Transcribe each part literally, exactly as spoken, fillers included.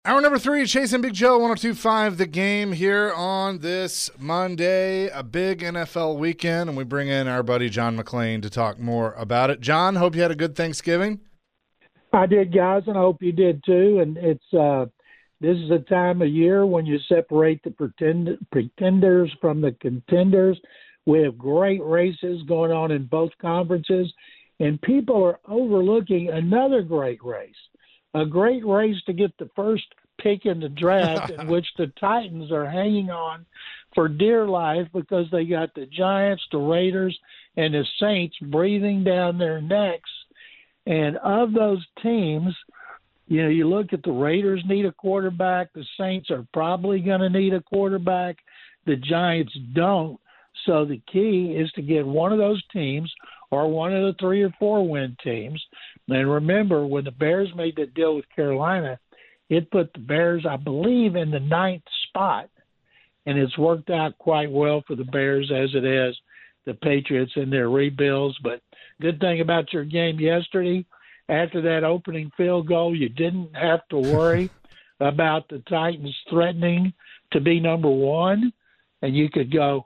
Hour number three, Chasing Big Joe, one oh two point five The Game here on this Monday, a big N F L weekend, and we bring in our buddy John McClain to talk more about it. John, hope you had a good Thanksgiving. I did, guys, and I hope you did too. And it's uh, this is a time of year when you separate the pretend, pretenders from the contenders. We have great races going on in both conferences, and people are overlooking another great race. A great race to get the first pick in the draft in which the Titans are hanging on for dear life because they got the Giants, the Raiders, and the Saints breathing down their necks. And of those teams, you know, you look at the Raiders need a quarterback. The Saints are probably going to need a quarterback. The Giants don't. So the key is to get one of those teams or one of the three or four win teams. And remember, when the Bears made that deal with Carolina, it put the Bears, I believe, in the ninth spot. And it's worked out quite well for the Bears as it is the Patriots in their rebuilds. But good thing about your game yesterday, after that opening field goal, you didn't have to worry about the Titans threatening to be number one. And you could go,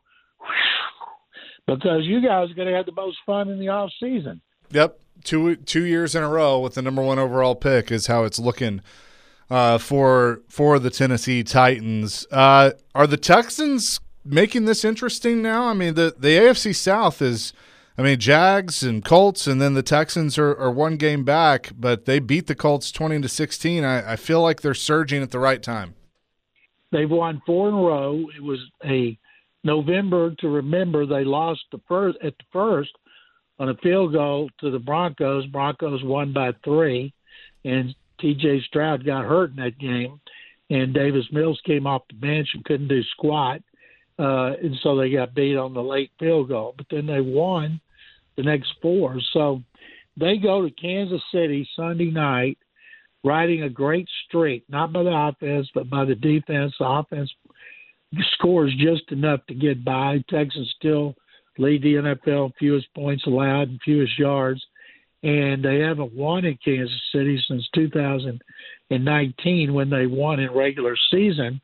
because you guys are going to have the most fun in the off season. Yep, two two years in a row with the number one overall pick is how it's looking uh, for for the Tennessee Titans. Uh, are the Texans making this interesting now? I mean, the the A F C South is, I mean, Jags and Colts, and then the Texans are, are one game back, but they beat the Colts twenty to sixteen. I, I feel like they're surging at the right time. They've won four in a row. It was a November to remember. They lost the first at the first on a field goal to the Broncos. Broncos won by three, and T J Stroud got hurt in that game, and Davis Mills came off the bench and couldn't do squat, uh, and so they got beat on the late field goal. But then they won the next four. So they go to Kansas City Sunday night, riding a great streak, not by the offense, but by the defense. The offense scores just enough to get by. Texans still lead the N F L fewest points allowed and fewest yards, and they haven't won in Kansas City since two thousand nineteen when they won in regular season.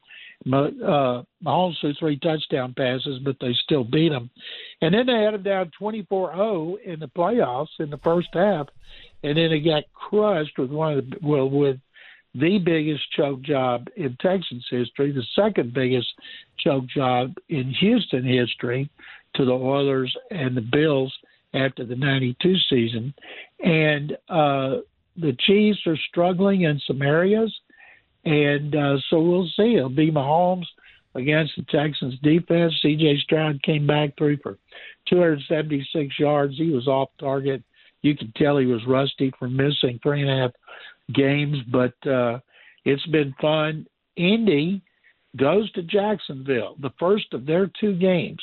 Uh, Mahomes threw three touchdown passes, but they still beat them. And then they had them down twenty-four oh in the playoffs in the first half, and then they got crushed with one of the well with the biggest choke job in Texans history, the second biggest choke job in Houston history, to the Oilers and the Bills after the ninety-two season. And uh, the Chiefs are struggling in some areas, and uh, so we'll see. It'll be Mahomes against the Texans defense. C J Stroud came back through for two hundred seventy-six yards. He was off target. You could tell he was rusty from missing three and a half games, but uh, it's been fun. Indy goes to Jacksonville, the first of their two games,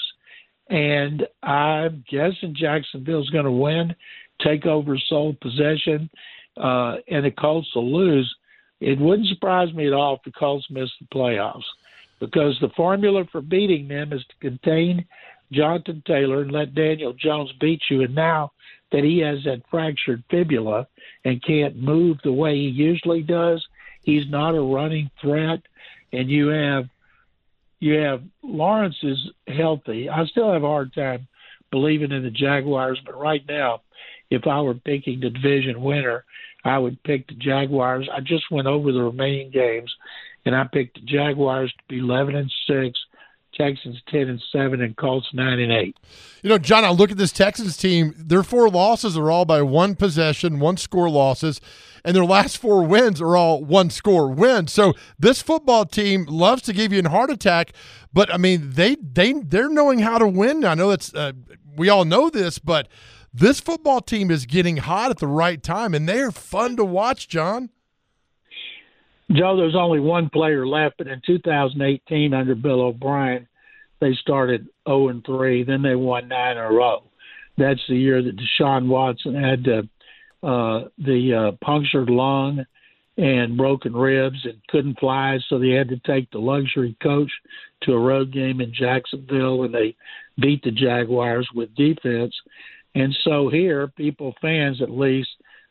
and I'm guessing Jacksonville's going to win, take over sole possession, uh, and the Colts will lose. It wouldn't surprise me at all if the Colts miss the playoffs, because the formula for beating them is to contain Jonathan Taylor and let Daniel Jones beat you. And now that he has that fractured fibula and can't move the way he usually does, he's not a running threat. And you have you have Lawrence is healthy. I still have a hard time believing in the Jaguars, but right now, if I were picking the division winner, I would pick the Jaguars. I just went over the remaining games, and I picked the Jaguars to be eleven and six, Texans ten and seven, and Colts nine and eight. You know, John, I look at this Texans team. Their four losses are all by one possession, one score losses, and their last four wins are all one score wins. So this football team loves to give you a heart attack, but I mean, they they they're knowing how to win. I know it's uh, we all know this, but this football team is getting hot at the right time, and they are fun to watch, John. Joe, there's only one player left, but in two thousand eighteen under Bill O'Brien, they started oh and three. Then they won nine in a row. That's the year that Deshaun Watson had uh, uh, the uh, punctured lung and broken ribs and couldn't fly, so they had to take the luxury coach to a road game in Jacksonville, and they beat the Jaguars with defense. And so here, people, fans at least,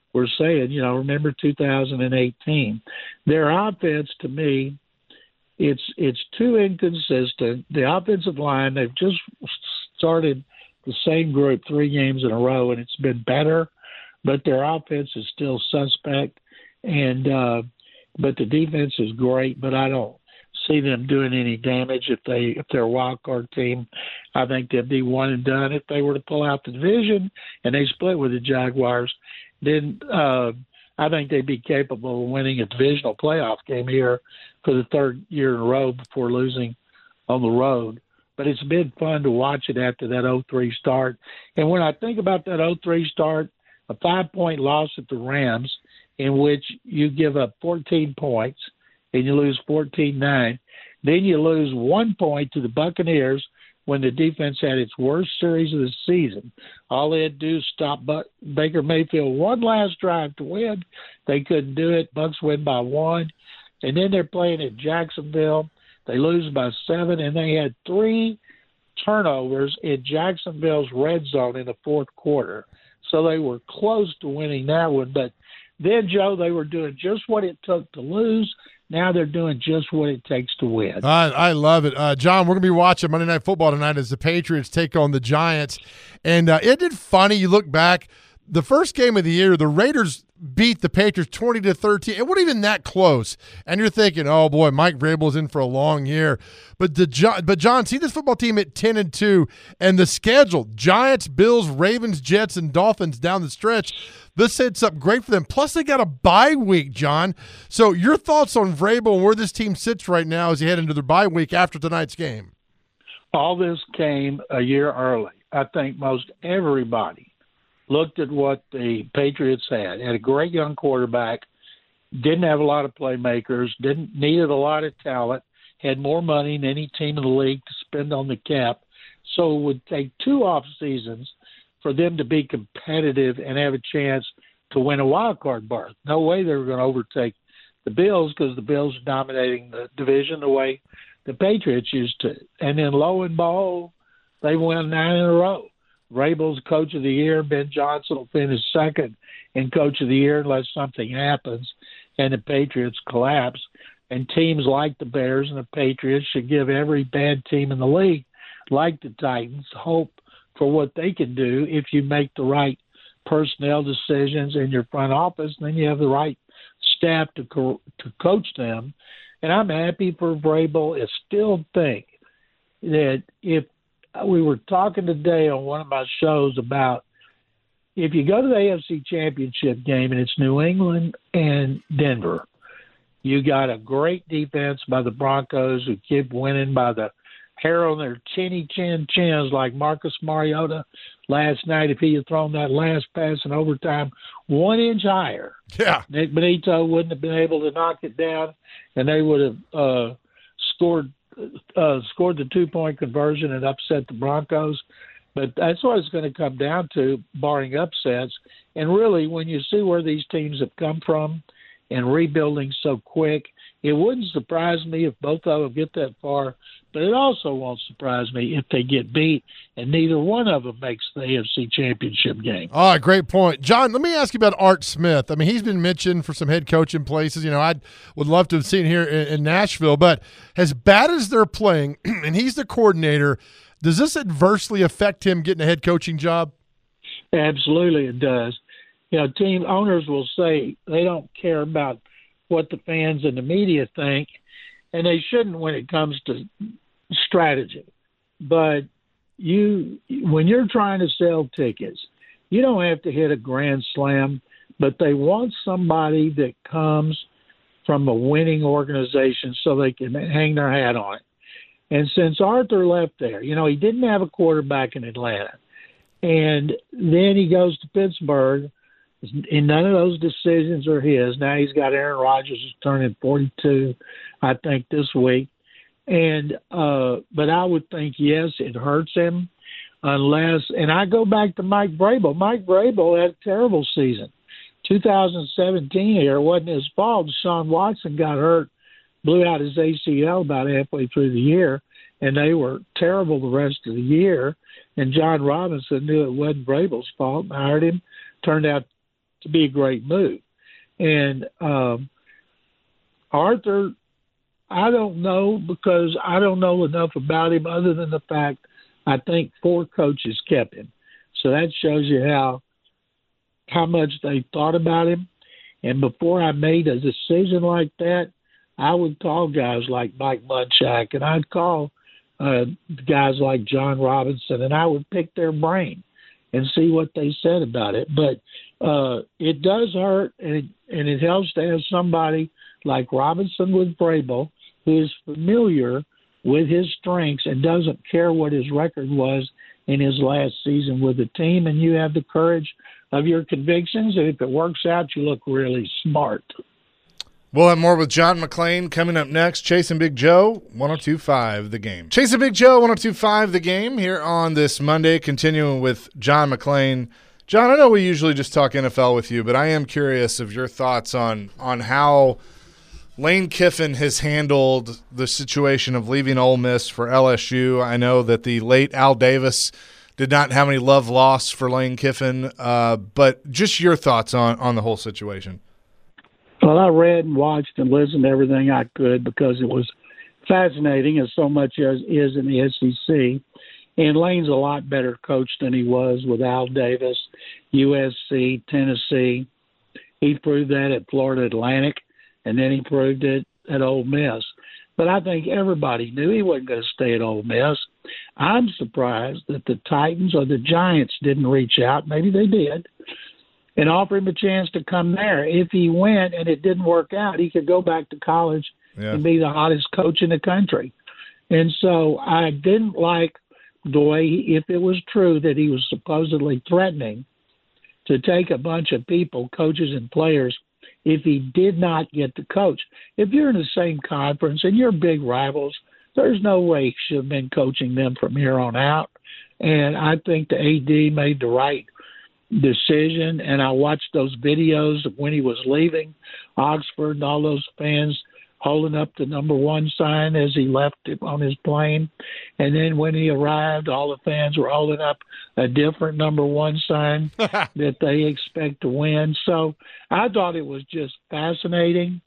were saying, you know, remember two thousand eighteen. Their offense, to me, it's it's too inconsistent. The offensive line, they've just started the same group three games in a row, and it's been better, but their offense is still suspect. And uh, but the defense is great, but I don't see them doing any damage if they if they're a wild card team. I think they'd be one and done. If they were to pull out the division and they split with the Jaguars, then uh, I think they'd be capable of winning a divisional playoff game here for the third year in a row before losing on the road. But it's been fun to watch it after that oh three start. And when I think about that oh three start, a five-point loss at the Rams in which you give up fourteen points and you lose fourteen nine, then you lose one point to the Buccaneers when the defense had its worst series of the season. All they had to do is stop Baker Mayfield one last drive to win. They couldn't do it. Bucs win by one. And then they're playing at Jacksonville. They lose by seven, and they had three turnovers in Jacksonville's red zone in the fourth quarter. So they were close to winning that one. But then, Joe, they were doing just what it took to lose. Now they're doing just what it takes to win. I, I love it. Uh, John, we're going to be watching Monday Night Football tonight as the Patriots take on the Giants. And uh, isn't it funny? You look back, the first game of the year, the Raiders beat the Patriots twenty to thirteen. It wasn't even that close. And you're thinking, oh, boy, Mike Vrabel's in for a long year. But, the but John, see this football team at ten and two, and the schedule, Giants, Bills, Ravens, Jets, and Dolphins down the stretch. This sets up great for them. Plus, they got a bye week, John. So your thoughts on Vrabel and where this team sits right now as they head into their bye week after tonight's game? All this came a year early. I think most everybody looked at what the Patriots had. Had a great young quarterback, didn't have a lot of playmakers, didn't needed a lot of talent, had more money than any team in the league to spend on the cap. So it would take two off seasons for them to be competitive and have a chance to win a wild card berth. No way they were going to overtake the Bills because the Bills are dominating the division the way the Patriots used to. And then lo and behold, they won nine in a row. Vrabel's coach of the year. Ben Johnson will finish second in coach of the year unless something happens and the Patriots collapse. And teams like the Bears and the Patriots should give every bad team in the league, like the Titans, hope for what they can do if you make the right personnel decisions in your front office, and then you have the right staff to co- to coach them. And I'm happy for Vrabel. I still think that if we were talking today on one of my shows about if you go to the A F C Championship game and it's New England and Denver, you got a great defense by the Broncos who keep winning by the hair on their chinny chin chins like Marcus Mariota last night. If he had thrown that last pass in overtime one inch higher, yeah, Nick Benito wouldn't have been able to knock it down, and they would have uh, scored uh, scored the two-point conversion and upset the Broncos. But that's what it's going to come down to, barring upsets. And really, when you see where these teams have come from and rebuilding so quick, it wouldn't surprise me if both of them get that far, but it also won't surprise me if they get beat and neither one of them makes the A F C Championship game. All right, great point. John, let me ask you about Art Smith. I mean, he's been mentioned for some head coaching places. You know, I would love to have seen here in, in Nashville, but as bad as they're playing, and he's the coordinator, does this adversely affect him getting a head coaching job? Absolutely it does. You know, team owners will say they don't care about what the fans and the media think, and they shouldn't when it comes to strategy. But you, when you're trying to sell tickets, you don't have to hit a grand slam, but they want somebody that comes from a winning organization so they can hang their hat on it. And since Arthur left there, you know, he didn't have a quarterback in Atlanta. And then he goes to Pittsburgh, and none of those decisions are his. Now he's got Aaron Rodgers who's turning forty-two, I think, this week. And uh, but I would think, yes, it hurts him unless – and I go back to Mike Vrabel. Mike Vrabel had a terrible season. two thousand seventeen here, it wasn't his fault. Deshaun Watson got hurt, blew out his A C L about halfway through the year, and they were terrible the rest of the year. And John Robinson knew it wasn't Vrabel's fault and hired him. Turned out to be a great move. And um, Arthur, I don't know because I don't know enough about him other than the fact I think four coaches kept him. So that shows you how how much they thought about him. And before I made a decision like that, I would call guys like Mike Munchak, and I'd call uh, guys like John Robinson, and I would pick their brain and see what they said about it. But uh, it does hurt, and it, and it helps to have somebody like Robinson with Vrabel who is familiar with his strengths and doesn't care what his record was in his last season with the team, and you have the courage of your convictions, and if it works out, you look really smart. We'll have more with John McClain coming up next. Chasing Big Joe, one oh two point five The Game. Chasing Big Joe, one oh two point five The Game, here on this Monday, continuing with John McClain. John, I know we usually just talk N F L with you, but I am curious of your thoughts on on how Lane Kiffin has handled the situation of leaving Ole Miss for L S U. I know that the late Al Davis did not have any love lost for Lane Kiffin, uh, but just your thoughts on, on the whole situation. Well, I read and watched and listened to everything I could because it was fascinating, as so much as is in the S E C. And Lane's a lot better coach than he was with Al Davis, U S C, Tennessee. He proved that at Florida Atlantic, and then he proved it at Ole Miss. But I think everybody knew he wasn't going to stay at Ole Miss. I'm surprised that the Titans or the Giants didn't reach out. Maybe they did. And offer him a chance to come there. If he went and it didn't work out, he could go back to college yeah. and be the hottest coach in the country. And so I didn't like the way, if it was true that he was supposedly threatening to take a bunch of people, coaches and players, if he did not get the coach. If you're in the same conference and you're big rivals, there's no way he should have been coaching them from here on out. And I think the A D made the right decision, and I watched those videos of when he was leaving Oxford and all those fans holding up the number one sign as he left it on his plane. And then when he arrived, all the fans were holding up a different number one sign that they expect to win. So I thought it was just fascinating.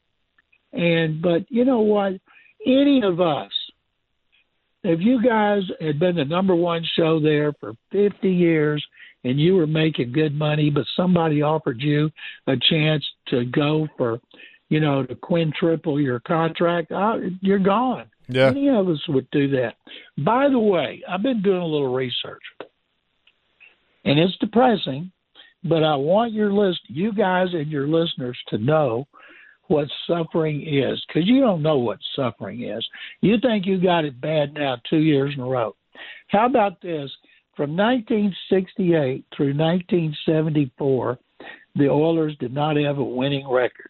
And but you know what? Any of us, if you guys had been the number one show there for fifty years and you were making good money, but somebody offered you a chance to go for, you know, to quintuple your contract, oh, you're gone. Yeah. Any of us would do that. By the way, I've been doing a little research, and it's depressing, but I want your list, you guys and your listeners to know what suffering is, because you don't know what suffering is. You think you got it bad now two years in a row. How about this? From nineteen sixty-eight through nineteen seventy-four, the Oilers did not have a winning record.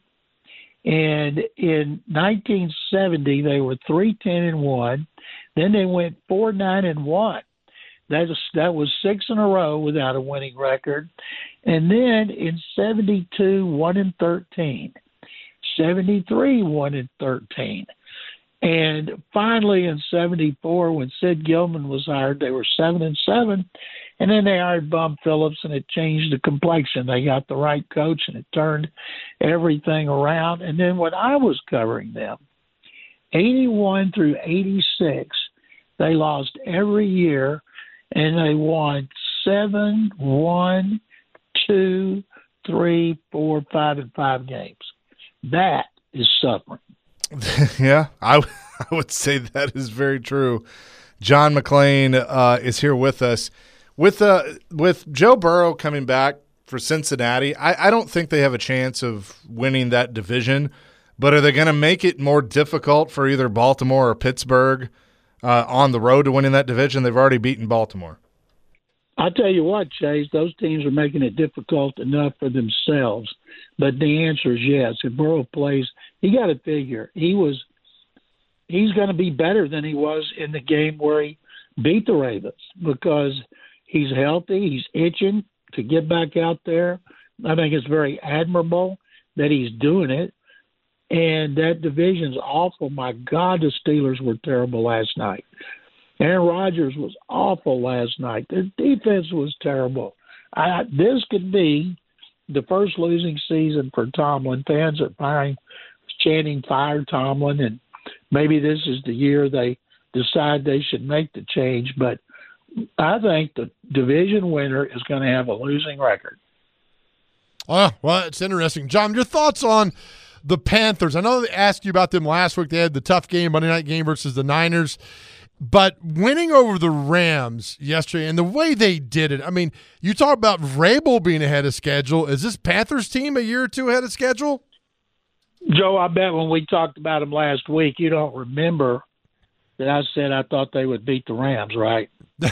And in nineteen seventy, they were three ten and one. Then they went four nine and one. That was, that was six in a row without a winning record. And then in seventy-two, one and thirteen. seventy-three, one and thirteen. And finally in seventy-four, when Sid Gilman was hired, they were seven and seven. And then they hired Bum Phillips, and it changed the complexion. They got the right coach, and it turned everything around. And then when I was covering them, eighty-one through eighty-six, they lost every year, and they won seven, one, two, three, four, five, and five games. That is suffering. Yeah, I, w- I would say that is very true. John McClain uh, is here with us. With uh, with Joe Burrow coming back for Cincinnati, I, I don't think they have a chance of winning that division, but are they going to make it more difficult for either Baltimore or Pittsburgh uh, on the road to winning that division? They've already beaten Baltimore. I'll tell you what, Chase, those teams are making it difficult enough for themselves. But the answer is yes. If Burrow plays, you got to figure he was he's going to be better than he was in the game where he beat the Ravens because he's healthy. He's itching to get back out there. I think it's very admirable that he's doing it. And that division's awful. My God, the Steelers were terrible last night. Aaron Rodgers was awful last night. Their defense was terrible. I, this could be the first losing season for Tomlin. Fans are firing, chanting "Fire Tomlin," and maybe this is the year they decide they should make the change. But I think the division winner is going to have a losing record. Oh, well, it's interesting. John, your thoughts on the Panthers? I know they asked you about them last week. They had the tough game, Monday night game versus the Niners. But winning over the Rams yesterday and the way they did it, I mean, you talk about Vrabel being ahead of schedule. Is this Panthers team a year or two ahead of schedule? Joe, I bet when we talked about them last week, you don't remember that I said I thought they would beat the Rams, right?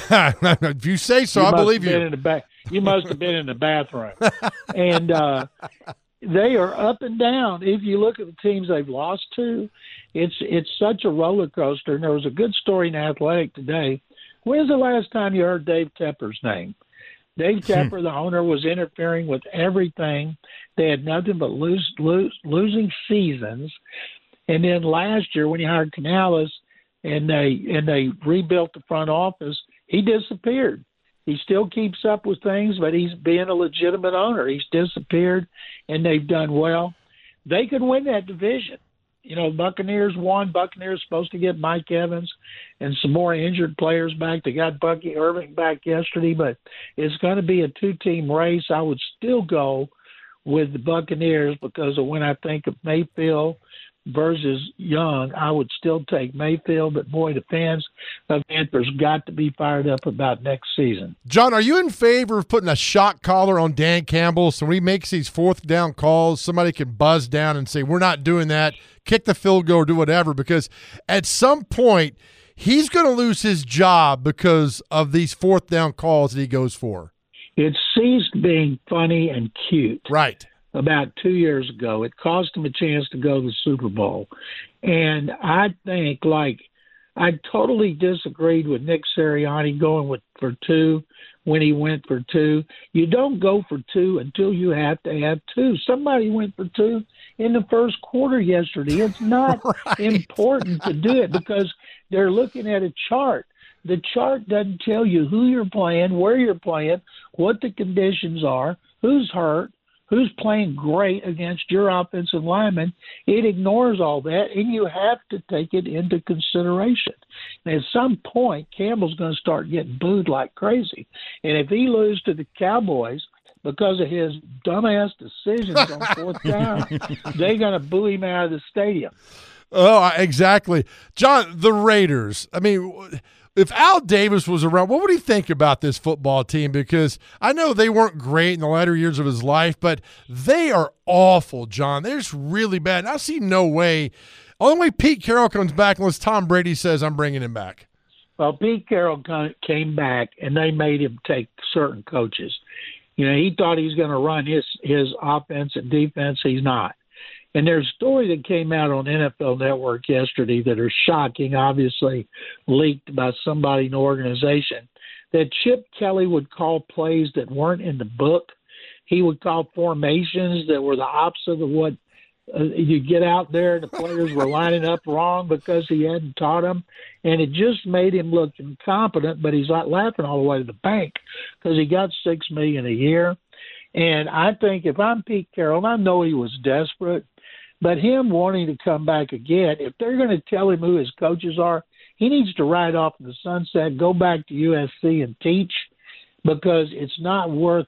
If you say so, you I believe you. In the ba- you must have been in the bathroom. And uh, they are up and down. If you look at the teams they've lost to, it's it's such a roller coaster. And there was a good story in Athletic today. When's the last time you heard Dave Tepper's name? Dave Tepper, the owner, was interfering with everything. They had nothing but lose, lose, losing seasons. And then last year when he hired Canales and they and they rebuilt the front office, he disappeared. He still keeps up with things, but he's being a legitimate owner. He's disappeared, and they've done well. They could win that division. You know, Buccaneers won. Buccaneers supposed to get Mike Evans and some more injured players back. They got Bucky Irving back yesterday, but it's going to be a two-team race. I would still go with the Buccaneers because of when I think of Mayfield versus Young, I would still take Mayfield, but boy, the fans of Panthers got to be fired up about next season. John, are you in favor of putting a shock collar on Dan Campbell so when he makes these fourth down calls, somebody can buzz down and say, we're not doing that, kick the field goal or do whatever? Because at some point, he's going to lose his job because of these fourth down calls that he goes for. It ceased being funny and cute. Right. About two years ago. It cost him a chance to go to the Super Bowl. And I think, like, I totally disagreed with Nick Sirianni going with for two when he went for two. You don't go for two until you have to have two. Somebody went for two in the first quarter yesterday. It's not right. important to do it because they're looking at a chart. The chart doesn't tell you who you're playing, where you're playing, what the conditions are, who's hurt, who's playing great against your offensive lineman. It ignores all that, and you have to take it into consideration. And at some point, Campbell's going to start getting booed like crazy. And if he loses to the Cowboys because of his dumbass decisions on fourth down, they're going to boo him out of the stadium. Oh, exactly. John, the Raiders, I mean – if Al Davis was around, what would he think about this football team? Because I know they weren't great in the latter years of his life, but they are awful, John. They're just really bad. And I see no way. Only way Pete Carroll comes back unless Tom Brady says, I'm bringing him back. Well, Pete Carroll came back, and they made him take certain coaches. You know, he thought he was going to run his, his offense and defense. He's not. And there's a story that came out on N F L Network yesterday that are shocking, obviously leaked by somebody in the organization, that Chip Kelly would call plays that weren't in the book. He would call formations that were the opposite of what uh, you get out there and the players were lining up wrong because he hadn't taught them. And it just made him look incompetent, but he's not laughing all the way to the bank because he got six million dollars a year. And I think if I'm Pete Carroll, and I know he was desperate, but him wanting to come back again, if they're going to tell him who his coaches are, he needs to ride off in the sunset, go back to U S C and teach, because it's not worth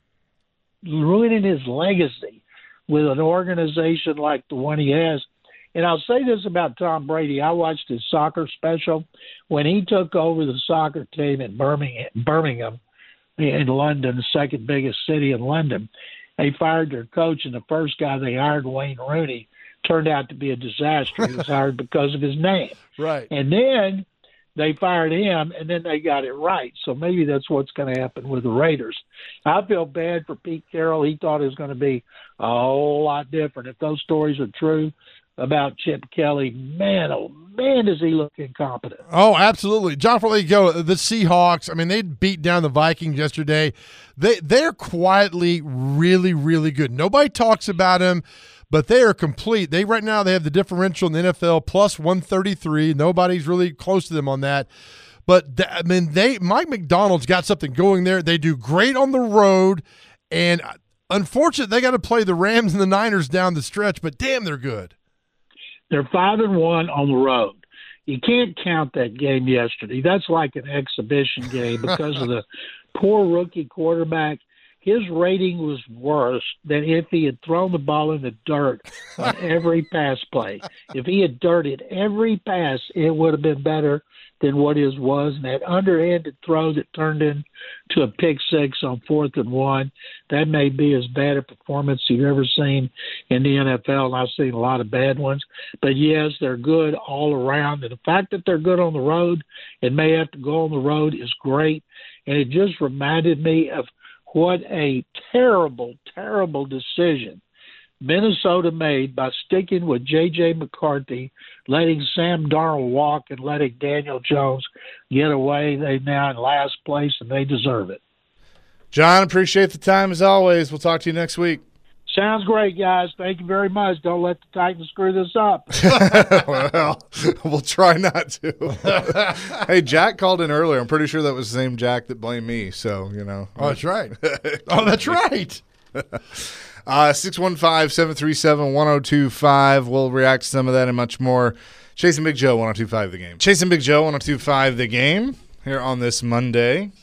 ruining his legacy with an organization like the one he has. And I'll say this about Tom Brady. I watched his soccer special when he took over the soccer team in Birmingham, Birmingham in London, the second biggest city in London. They fired their coach, and the first guy they hired, Wayne Rooney, turned out to be a disaster. He was hired because of his name. Right. And then they fired him, and then they got it right. So maybe that's what's going to happen with the Raiders. I feel bad for Pete Carroll. He thought it was going to be a whole lot different. If those stories are true about Chip Kelly, man, oh, man, does he look incompetent. Oh, absolutely. John, before you go, the Seahawks, I mean, they beat down the Vikings yesterday. They, they're quietly really, really good. Nobody talks about them, but they are complete. They right now they have the differential in the N F L plus one thirty-three. Nobody's really close to them on that. But th- I mean, they Mike McDonald's got something going there. They do great on the road, and Unfortunate, they got to play the Rams and the Niners down the stretch, but damn, they're good. They're five and one on the road. You can't count that game yesterday. That's like an exhibition game because of the poor rookie quarterback. His rating was worse than if he had thrown the ball in the dirt on every pass play. If he had dirted every pass, it would have been better than what his was. And that underhanded throw that turned into a pick six on fourth and one, that may be as bad a performance you've ever seen in the N F L. And I've seen a lot of bad ones. But, yes, they're good all around. And the fact that they're good on the road and may have to go on the road is great. And it just reminded me of what a terrible, terrible decision Minnesota made by sticking with J J. McCarthy, letting Sam Darnold walk and letting Daniel Jones get away. They're now in last place, and they deserve it. John, appreciate the time as always. We'll talk to you next week. Sounds great, guys. Thank you very much. Don't let the Titans screw this up. Well, we'll try not to. Hey, Jack called in earlier. I'm pretty sure that was the same Jack that blamed me. So, you know. Oh, that's right. oh, that's right. uh, six one five, seven three seven, one oh two five. We'll react to some of that and much more. Chasing Big Joe, one oh two five The Game. Chasing Big Joe, one oh two five The Game here on this Monday.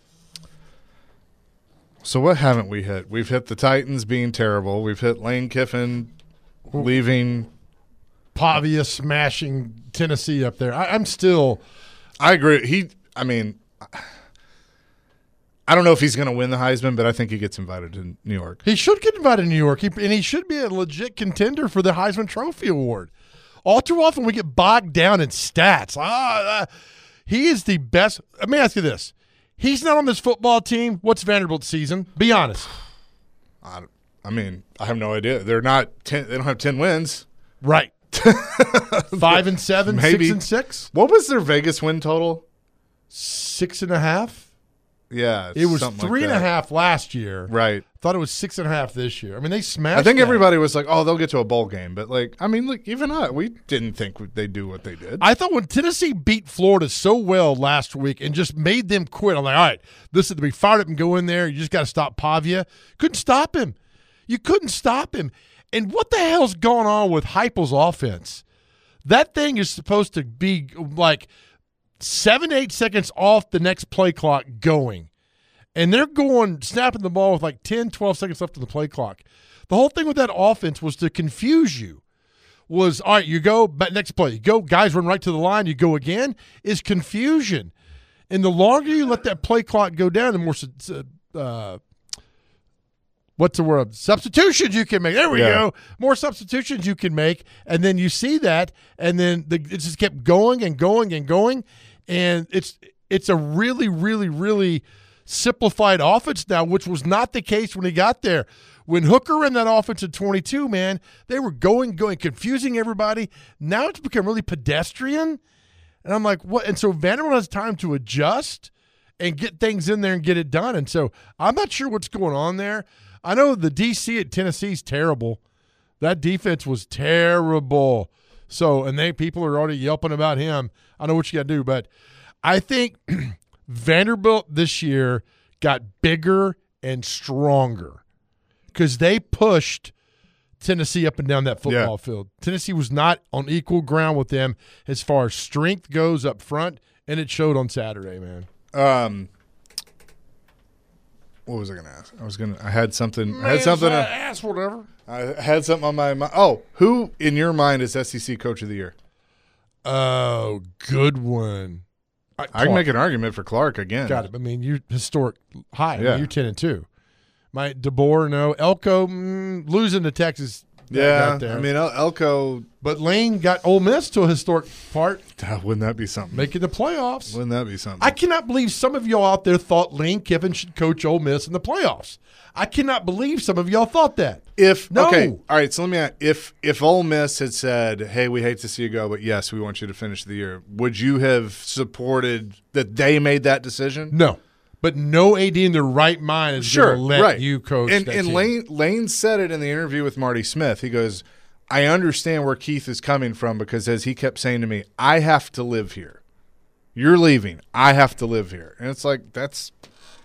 So what haven't we hit? We've hit the Titans being terrible. We've hit Lane Kiffin leaving. Pavia smashing Tennessee up there. I, I'm still – I agree. He – I mean, I don't know if he's going to win the Heisman, but I think he gets invited to New York. He should get invited to New York, he, and he should be a legit contender for the Heisman Trophy Award. All too often we get bogged down in stats. Ah, uh, he is the best – let me ask you this. He's not on this football team. What's Vanderbilt's season? Be honest. I, I mean, I have no idea. They're not ten, they don't have ten wins. Right. Five and seven, Maybe. six and six. What was their Vegas win total? Six and a half. Yeah, it was something three like and a that. half last year. Right. Thought it was six and a half this year. I mean, they smashed. I think that. everybody was like, "Oh, they'll get to a bowl game," but like, I mean, look, even I, we didn't think they'd do what they did. I thought when Tennessee beat Florida so well last week and just made them quit, I'm like, all right, this is to be fired up and go in there. You just got to stop Pavia. Couldn't stop him. You couldn't stop him. And what the hell's going on with Heupel's offense? That thing is supposed to be like seven, eight seconds off the next play clock going. And they're going, snapping the ball with like ten, twelve seconds left on the play clock. The whole thing with that offense was to confuse you. Was, all right, you go, but next play, you go, guys run right to the line, you go again, is confusion. And the longer you let that play clock go down, the more, uh, what's the word, substitutions you can make. There we yeah. go. More substitutions you can make. And then you see that, and then the, it just kept going and going and going. And it's it's a really, really, really – simplified offense now, which was not the case when he got there. When Hooker ran that offense at twenty-two, man, they were going, going, confusing everybody. Now it's become really pedestrian. And I'm like, what? And so Vanderbilt has time to adjust and get things in there and get it done. And so I'm not sure what's going on there. I know the D C at Tennessee is terrible. That defense was terrible. So, and they people are already yelping about him. I know what you got to do, but I think – Vanderbilt this year got bigger and stronger because they pushed Tennessee up and down that football yeah. field. Tennessee was not on equal ground with them as far as strength goes up front, and it showed on Saturday, man. Um, what was I going to ask? I was going to. I had something. Man, I had something. Uh, ask whatever. I had something on my mind. Oh, who in your mind is S E C Coach of the Year? Oh, good one. I can make an argument for Clark again. Got it. I mean, you're historic high. Yeah. I mean, you're ten and two. My DeBoer, no. Elko mm, losing to Texas. Yeah, there. I mean El- Elko, but Lane got Ole Miss to a historic part. Wouldn't that be something? Making the playoffs. Wouldn't that be something? I cannot believe some of y'all out there thought Lane Kiffin should coach Ole Miss in the playoffs. I cannot believe some of y'all thought that. If no. Okay, all right. So let me ask: if if Ole Miss had said, "Hey, we hate to see you go, but yes, we want you to finish the year," would you have supported that they made that decision? No, but no A D in their right mind is sure, going to let right. you coach. And, that and team. Lane Lane said it in the interview with Marty Smith. He goes, "I understand where Keith is coming from because, as he kept saying to me, I have to live here. You're leaving. I have to live here." And it's like that's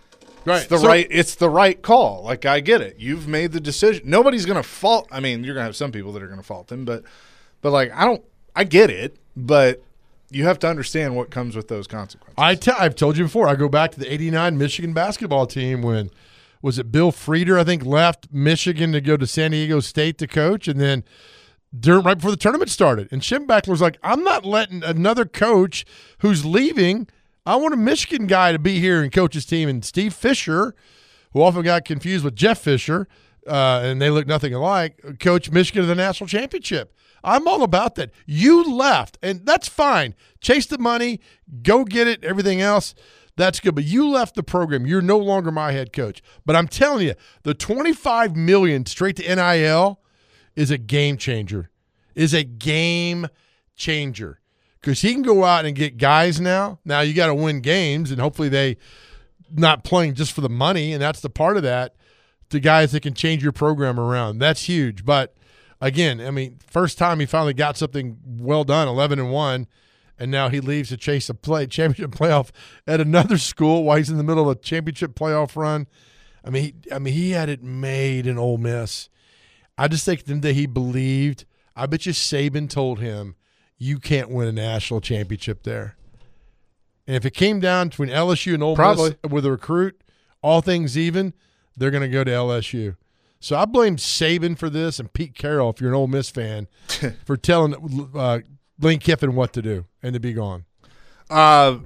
Right. It's the So- right it's the right call. Like, I get it. You've made the decision. Nobody's going to fault. I mean, you're going to have some people that are going to fault him, but but like I don't I get it, but you have to understand what comes with those consequences. I t- I've told you before. I go back to the eighty-nine Michigan basketball team when was it Bill Frieder, I think, left Michigan to go to San Diego State to coach, and then during right before the tournament started, and Schembechler's like, I'm not letting another coach who's leaving. I want a Michigan guy to be here and coach his team. And Steve Fisher, who often got confused with Jeff Fisher, uh, and they look nothing alike, coached Michigan to the national championship. I'm all about that. You left, and that's fine. Chase the money, go get it, everything else, that's good. But you left the program. You're no longer my head coach. But I'm telling you, the twenty-five million dollars straight to N I L is a game changer, is a game changer. Because he can go out and get guys now. Now you got to win games, and hopefully they not playing just for the money, and that's the part of that, to guys that can change your program around. That's huge. But, again, I mean, first time he finally got something well done, eleven and one, and now he leaves to chase a play championship playoff at another school while he's in the middle of a championship playoff run. I mean, he, I mean, he had it made in Ole Miss. I just think that he believed. I bet you Saban told him, you can't win a national championship there. And if it came down between L S U and Ole Probably. Miss with a recruit, all things even, they're going to go to L S U. So I blame Saban for this and Pete Carroll, if you're an Ole Miss fan, for telling uh, Lane Kiffin what to do and to be gone. Uh,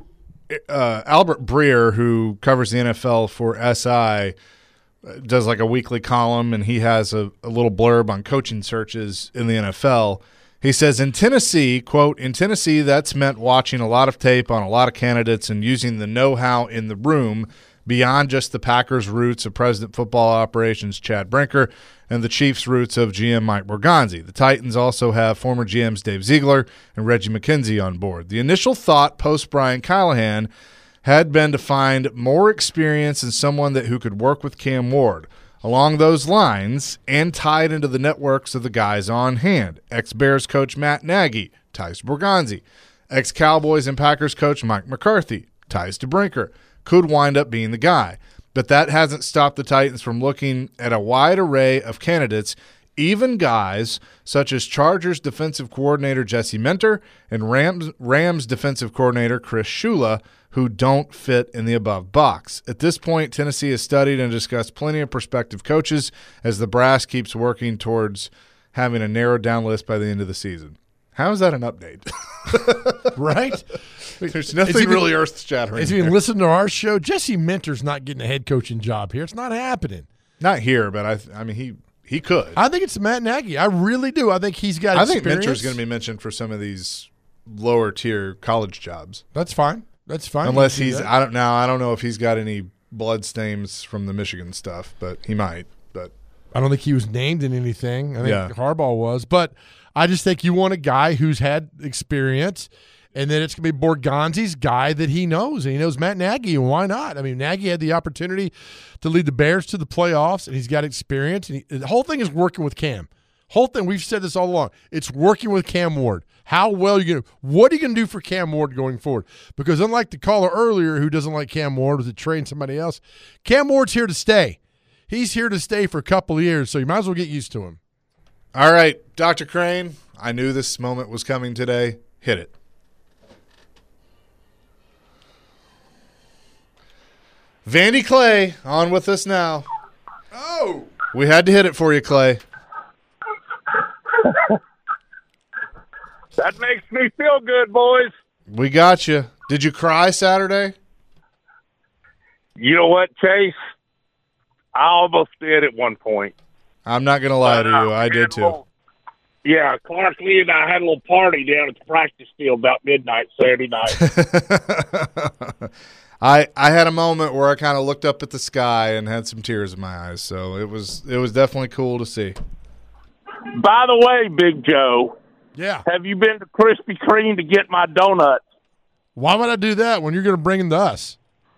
uh, Albert Breer, who covers the N F L for S I, does like a weekly column, and he has a, a little blurb on coaching searches in the N F L. He says, in Tennessee, quote, in Tennessee, that's meant watching a lot of tape on a lot of candidates and using the know-how in the room beyond just the Packers' roots of President Football Operations Chad Brinker and the Chiefs' roots of G M Mike Borgonzi. The Titans also have former G Ms Dave Ziegler and Reggie McKenzie on board. The initial thought post-Brian Callahan had been to find more experience in someone that who could work with Cam Ward. Along those lines, and tied into the networks of the guys on hand, ex-Bears coach Matt Nagy, ties to Borgonzi, ex-Cowboys and Packers coach Mike McCarthy, ties to Brinker, could wind up being the guy. But that hasn't stopped the Titans from looking at a wide array of candidates, even guys such as Chargers defensive coordinator Jesse Minter and Rams, Rams defensive coordinator Chris Shula, who don't fit in the above box. At this point, Tennessee has studied and discussed plenty of prospective coaches as the brass keeps working towards having a narrowed down list by the end of the season. How is that an update? Right? There's nothing Is he really been- earth-shattering. As you there. listen to our show, Jesse Minter's not getting a head coaching job here. It's not happening. Not here, but I, th- I mean, he he could. I think it's Matt Nagy. I really do. I think he's got I think experience. Minter's going to be mentioned for some of these lower-tier college jobs. That's fine. That's fine. Unless You can do he's, that. I don't now. I don't know if he's got any blood stains from the Michigan stuff, but he might. But I don't think he was named in anything. I think Yeah. Harbaugh was. But I just think you want a guy who's had experience, and then it's going to be Borgonzi's guy that he knows, and he knows Matt Nagy, and why not? I mean, Nagy had the opportunity to lead the Bears to the playoffs, and he's got experience. And he, the whole thing is working with Cam. Whole thing, we've said this all along. It's working with Cam Ward. How well are you going to – what are you going to do for Cam Ward going forward? Because unlike the caller earlier who doesn't like Cam Ward, was it train somebody else, Cam Ward's here to stay. He's here to stay for a couple of years, so you might as well get used to him. all right, Doctor Crane, I knew this moment was coming today. Hit it. Vandy Clay on with us now. Oh, We had to hit it for you, Clay. That makes me feel good, boys. We got you. Did you cry Saturday? You know what, Chase? I almost did at one point. I'm not going to lie to But, uh, you. I we did had a too. little- Yeah, Clark Lee and I had a little party down at the practice field about midnight Saturday night. I I had a moment where I kind of looked up at the sky and had some tears in my eyes. So it was it was definitely cool to see. By the way, Big Joe, yeah. have you been to Krispy Kreme to get my donuts? Why would I do that when you're going to bring them to us?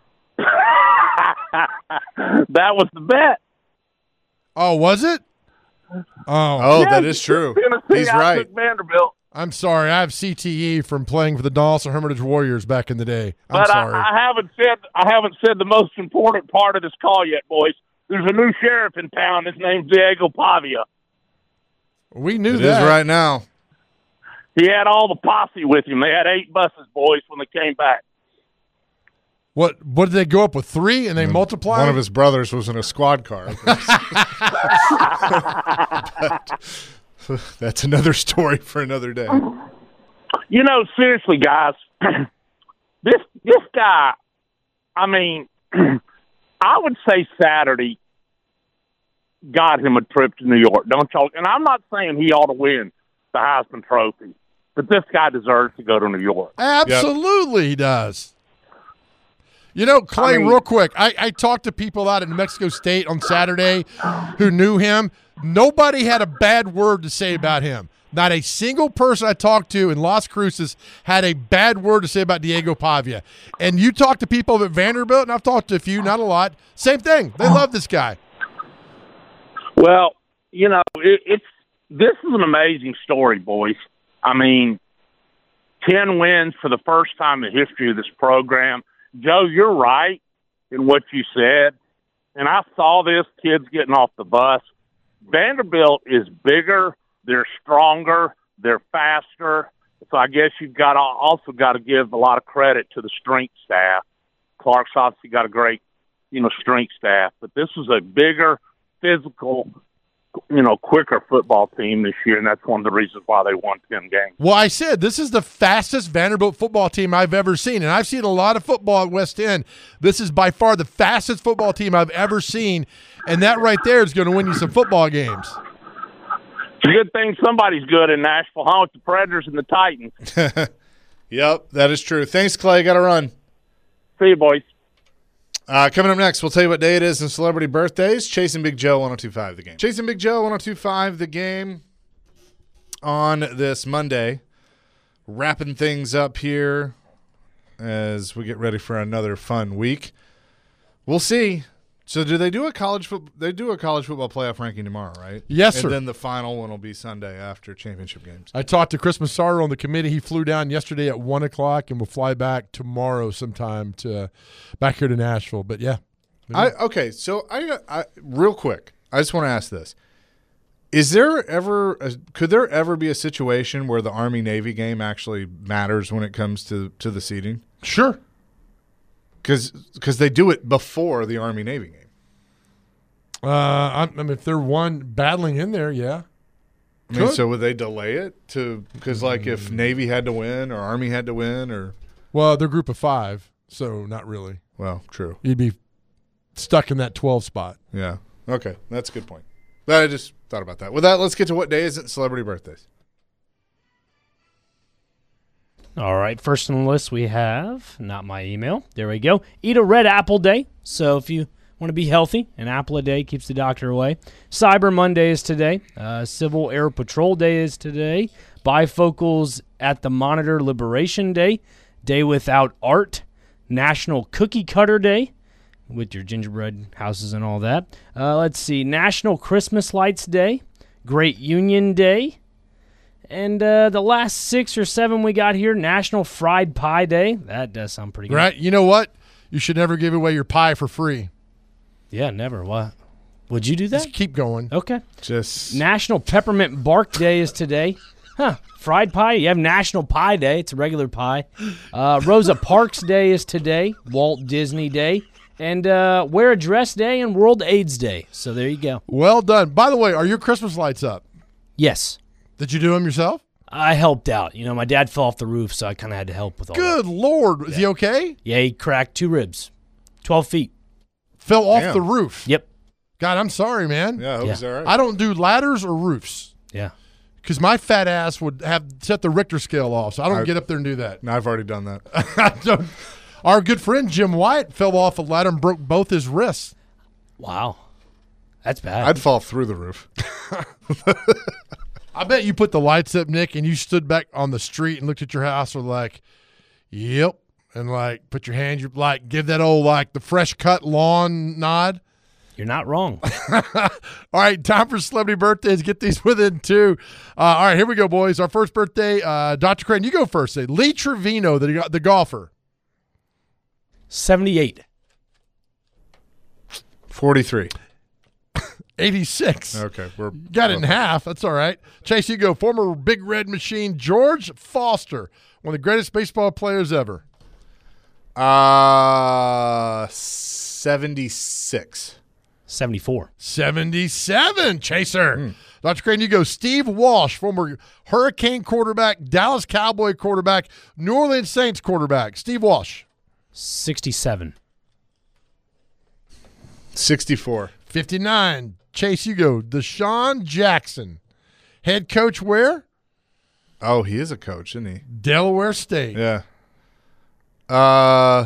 That was the bet. Oh, was it? Oh, Oh, Yeah, that is true. Tennessee, He's I right. took Vanderbilt. I'm sorry. I have C T E from playing for the Dawson Hermitage Warriors back in the day. I'm but sorry. I, I haven't said I haven't said the most important part of this call yet, boys. There's a new sheriff in town. His name's Diego Pavia. We knew It that. is right now. He had all the posse with him. They had eight buses, boys, when they came back. What What did they go up with, three, and they And multiplied? One of his brothers was in a squad car. But that's another story for another day. You know, seriously, guys, this this guy, I mean, I would say Saturday got him a trip to New York, don't y'all? And I'm not saying he ought to win the Heisman Trophy, but this guy deserves to go to New York. Absolutely, he does. You know, Clay, I mean- real quick, I, I talked to people out in New Mexico State on Saturday who knew him. Nobody had a bad word to say about him. Not a single person I talked to in Las Cruces had a bad word to say about Diego Pavia. And you talk to people at Vanderbilt, and I've talked to a few, not a lot, same thing. They love this guy. Well, you know, it, it's this is an amazing story, boys. I mean, ten wins for the first time in the history of this program. Joe, you're right in what you said, and I saw this, kids getting off the bus. Vanderbilt is bigger, they're stronger, they're faster, so I guess you've got to, also got to give a lot of credit to the strength staff. Clark's obviously got a great, you know, strength staff, but this was a bigger, physical, you know, quicker football team this year, and that's one of the reasons why they won ten games. Well, I said this is the fastest Vanderbilt football team I've ever seen, and I've seen a lot of football at West End. This is by far the fastest football team I've ever seen, and that right there is going to win you some football games. It's a good thing somebody's good in Nashville, huh, with the Predators and the Titans. Yep, that is true. Thanks, Clay. Got to run. See you, boys. Uh, coming up next, we'll tell you what day it is in celebrity birthdays. Chasing Big Joe, one oh two point five The Game. Chasing Big Joe, one oh two point five The Game on this Monday. Wrapping things up here as we get ready for another fun week. We'll see. So do they do a college foot? They do a college football playoff ranking tomorrow, right? Yes, and sir. And then the final one will be Sunday after championship games. I talked to Chris Massaro on the committee. He flew down yesterday at one o'clock and will fly back tomorrow sometime to back here to Nashville. But, yeah. I okay. So I, I real quick, I just want to ask this: Is there ever a, could there ever be a situation where the Army Navy game actually matters when it comes to to the seeding? Sure. Because they do it before the Army Navy game. Uh, I, I mean, if they're one battling in there, yeah. I mean, Could. so would they delay it to because like if Navy had to win or Army had to win or Well, they're group of five, so not really. well, true, You'd be stuck in that twelve spot. yeah, okay, that's a good point. But I just thought about that. With that, let's get to what day is it? Celebrity birthdays. All right, first on the list we have, not my email, there we go, Eat a Red Apple Day. So if you want to be healthy, an apple a day keeps the doctor away. Cyber Monday is today. Uh, Civil Air Patrol Day is today. Bifocals at the Monitor Liberation Day. Day Without Art. National Cookie Cutter Day, with your gingerbread houses and all that. Uh, let's see, National Christmas Lights Day. Great Union Day. And uh, the last six or seven we got here, National Fried Pie Day. That does sound pretty good. Right? You know what? You should never give away your pie for free. Yeah, never. What? Would you do that? Just keep going. Okay. Just National Peppermint Bark Day is today. Huh. Fried pie? You have National Pie Day. It's a regular pie. Uh, Rosa Parks Day is today. Walt Disney Day. And uh, Wear a Dress Day and World AIDS Day. So there you go. Well done. By the way, are your Christmas lights up? Yes. Did you do them yourself? I helped out. You know, my dad fell off the roof, so I kind of had to help with all Good that. Lord. Is he okay? Yeah, he cracked two ribs. twelve feet. Fell off Damn. the roof. Yep. God, I'm sorry, man. yeah, I hope Yeah. he's all right. I don't do ladders or roofs Yeah. because my fat ass would have set the Richter scale off, so I don't I- get up there and do that. No, I've already done that. I don't. Our good friend Jim White fell off a ladder and broke both his wrists. Wow. That's bad. I'd fall through the roof. I bet you put the lights up, Nick, and you stood back on the street and looked at your house and like, yep, and like put your hands, you like give that old like the fresh cut lawn nod. You're not wrong. All right, time for celebrity birthdays. Get these within two. Uh, all right, here we go, boys. Our first birthday, uh, Doctor Crane, you go first. Say Lee Trevino, the, the golfer. seventy-eight. forty-three. eighty-six. Okay. We're Got it in half. That's all right. Chase, you go. Former Big Red Machine, George Foster, one of the greatest baseball players ever. Uh, seventy-six. seventy-four. seventy-seven. Chaser. Mm. Doctor Crane, you go. Steve Walsh, former Hurricane quarterback, Dallas Cowboy quarterback, New Orleans Saints quarterback. Steve Walsh. sixty-seven. sixty-four. fifty-nine. Chase, you go. Deshaun Jackson, head coach where? Oh, he is a coach, isn't he? Delaware State. Yeah. Uh,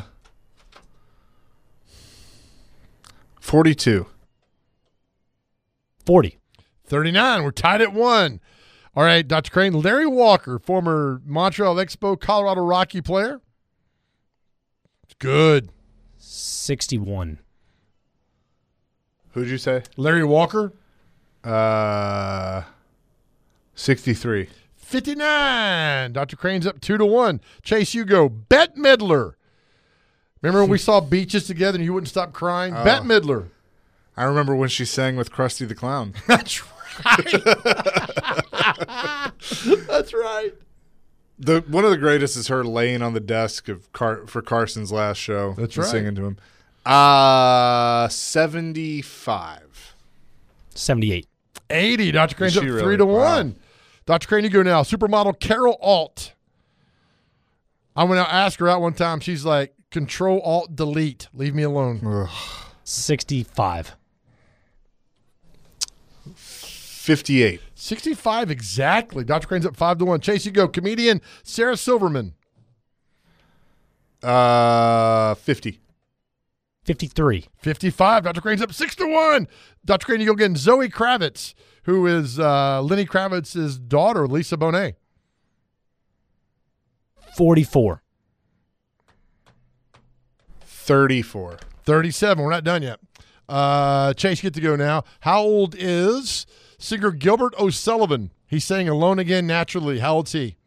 forty-two. forty. thirty-nine. We're tied at one. All right, Doctor Crane. Larry Walker, former Montreal Expo, Colorado Rocky player. Good. sixty-one. Who'd you say? Larry Walker. Uh, sixty-three. fifty-nine. Doctor Crane's up two to one. Chase, you go. Bette Midler. Remember when we saw Beaches together and you wouldn't stop crying? Oh. Bette Midler. I remember when she sang with Krusty the Clown. That's right. That's right. The one of the greatest is her laying on the desk of Car- for Carson's last show. That's and right. Singing to him. Uh, seventy-five. seventy-eight. eighty. Doctor Crane's Is up she three really? to Wow. one. Doctor Crane, you go now. Supermodel Carol Alt. I went out ask her out one time. She's like, Control Alt Delete. Leave me alone. Ugh. sixty-five. fifty-eight. sixty-five exactly. Doctor Crane's up five to one. Chase, you go. Comedian Sarah Silverman. Uh, fifty. fifty-three. fifty-five. Doctor Crane's up six to one. Doctor Crane, you go again. Zoe Kravitz, who is uh, Lenny Kravitz's daughter, Lisa Bonet. forty-four. thirty-four. thirty-seven. We're not done yet. Uh, Chase, you get to go now. How old is singer Gilbert O'Sullivan? He's saying Alone Again Naturally. How old's he?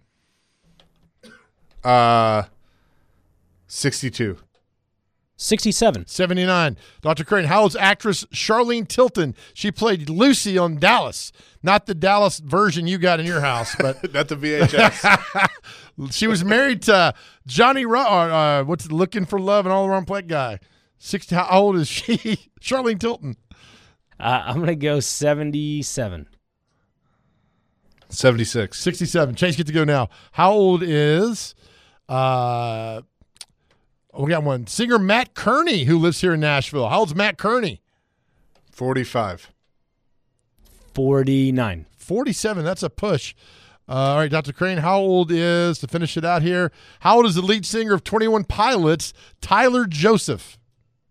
Uh, sixty-two. sixty-seven. seventy-nine. Doctor Crane, how old's actress Charlene Tilton? She played Lucy on Dallas. Not the Dallas version you got in your house, but Not the V H S. she was married to Johnny Ru- or, uh, what's it, Looking for Love and All Around Play guy. sixty. How old is she? Charlene Tilton. Uh, I'm going to go seventy-seven. seventy-six. sixty-seven. Chase, get to go now. How old is uh oh, we got one. Singer Matt Kearney, who lives here in Nashville. How old's Matt Kearney? forty-five. forty-nine. forty-seven. That's a push. Uh, all right, Doctor Crane, how old is, to finish it out here, how old is the lead singer of twenty-one Pilots, Tyler Joseph?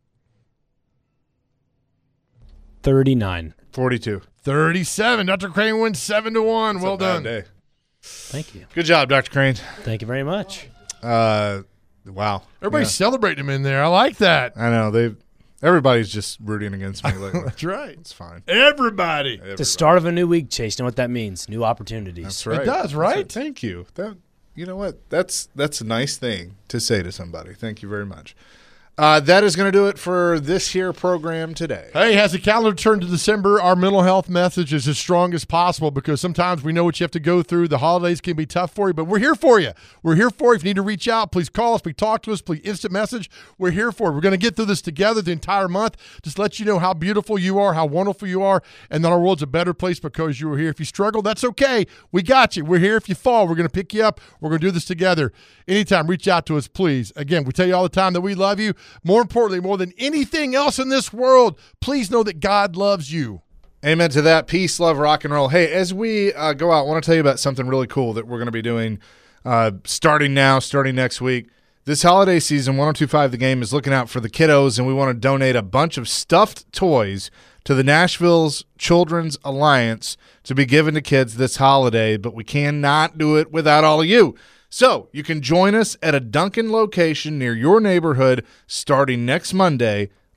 thirty-nine. forty-two. thirty-seven. Doctor Crane wins seven to one. It's Well a bad done. day. Thank you. Good job, Doctor Crane. Thank you very much. Uh, wow. Everybody's celebrating him in there. I like that. Yeah. I know they. Everybody's just rooting against me lately. That's right. It's fine. Everybody. The Everybody. start of a new week, Chase. You know what that means? New opportunities. That's right. It does, right? That's Thank you. That you know what? That's that's a nice thing to say to somebody. Thank you very much. Uh, that is going to do it for this here program today. Hey, as the calendar turned to December, our mental health message is as strong as possible because sometimes we know what you have to go through. The holidays can be tough for you, but we're here for you. We're here for you. If you need to reach out, please call us, please talk to us, please instant message. We're here for you. We're going to get through this together the entire month. Just let you know how beautiful you are, how wonderful you are, and that our world's a better place because you are here. If you struggle, that's okay. We got you. We're here. If you fall, we're going to pick you up. We're going to do this together. Anytime, reach out to us, please. Again, we tell you all the time that we love you. More importantly, more than anything else in this world, please know that God loves you. Amen to that. Peace, love, rock and roll. Hey, as we uh, go out, I want to tell you about something really cool that we're going to be doing uh, starting now, starting next week. This holiday season, one oh two point five The Game is looking out for the kiddos, and we want to donate a bunch of stuffed toys to the Nashville's Children's Alliance to be given to kids this holiday, but we cannot do it without all of you. So you can join us at a Dunkin' location near your neighborhood starting next Monday,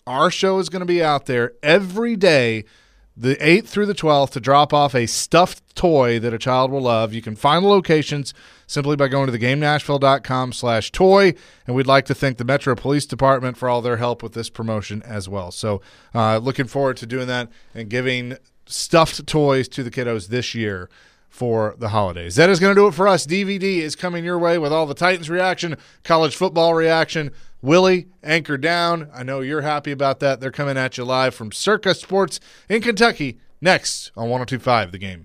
our show is going to be out there every day, the eighth through the twelfth, to drop off a stuffed toy that a child will love. You can find the locations simply by going to the game nashville dot com slash toy, and we'd like to thank the Metro Police Department for all their help with this promotion as well. So uh, looking forward to doing that and giving stuffed toys to the kiddos this year for the holidays. That is going to do it for us. D V D is coming your way with all the Titans reaction, college football reaction. Willie, anchor down. I know you're happy about that. They're coming at you live from Circa Sports in Kentucky next on one oh two point five The Game.